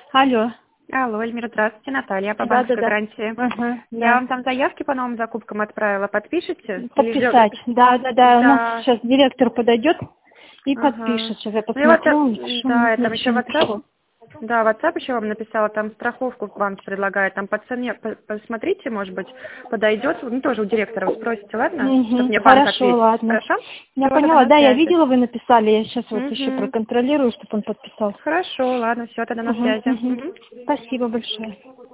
Алло. Алло, Эльмира, здравствуйте, Наталья, по Да, банковской да, да. гарантии. Ага, Я да. вам там заявки по новым закупкам отправила, подпишите? Подписать. Да, да, да. У нас Да, сейчас директор подойдет и ага. подпишет. Сейчас я Ну и вот, посмотрю, напишу, да, я там еще напишу. WhatsApp. Да, WhatsApp еще вам написала, там страховку вам предлагает, там по цене, посмотрите, может быть, подойдет, ну тоже у директора вы спросите, ладно? Чтобы мне банк Хорошо, ответить. ладно. Хорошо? Я Все, тогда поняла, на да, я связи. видела, вы написали, я сейчас вот еще Угу. проконтролирую, чтобы он подписал. Хорошо, ладно, все, тогда на Угу, связи. угу. Мгм. Спасибо большое.